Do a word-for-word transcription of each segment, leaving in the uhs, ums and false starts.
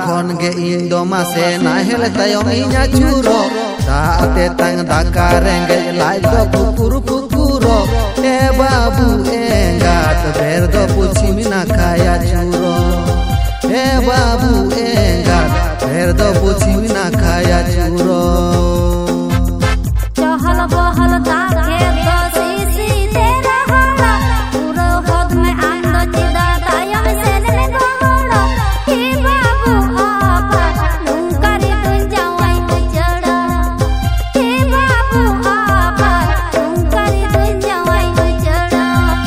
खन गे इन दो मासे नाहेल तायम इña चूरो दाते तंग दाका रेंगे लाई दो कुकुर कुकुरो ए बाबू एंगात बेर दो पुछी मिना खाया चूरो ए बाबू एंगात बेर दो पुछी मिना खाया चूरो चहल बहल दाके दो सीसी तेरा होला पूरा हद में आंदो चिदा तायम से ने गोड़ो हे बाबू आपा लुंकारी तुन जावाई चढ़ा हे बाबू आपा लुंकारी तुन जावाई चढ़ा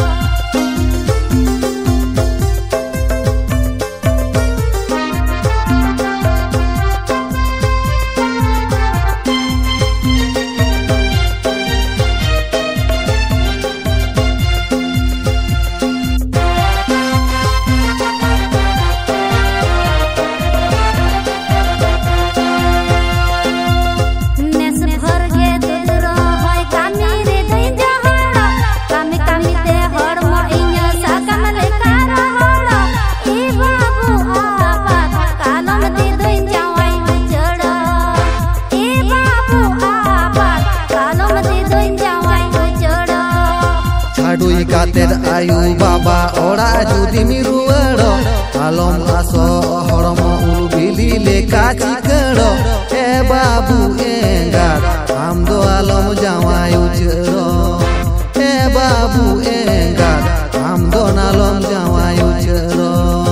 Aduh kated ayu baba ora judi miruero alom aso horomo ulu bili leka cikero e babu enggat amdo alom jawayu jero e babu enggat amdo alom jawayu jero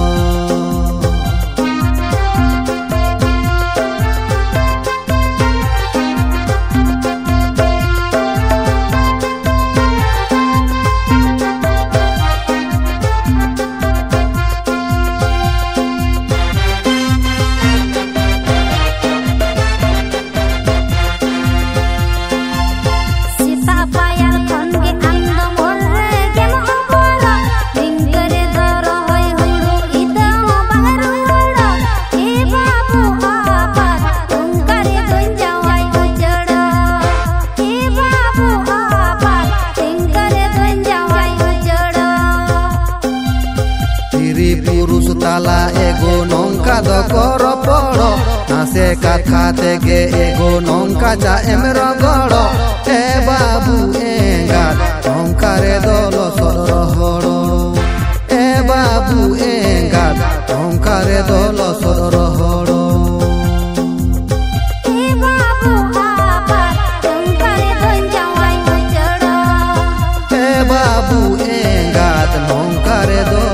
Purus tala ego nongka do koro poro nase katha tege ego nongka ja emro goro e babu engat nongka re dolo soro horo e babu engat nongka re dolo soro horo e babu apa nongka re don jawai choro e babu engat nongka re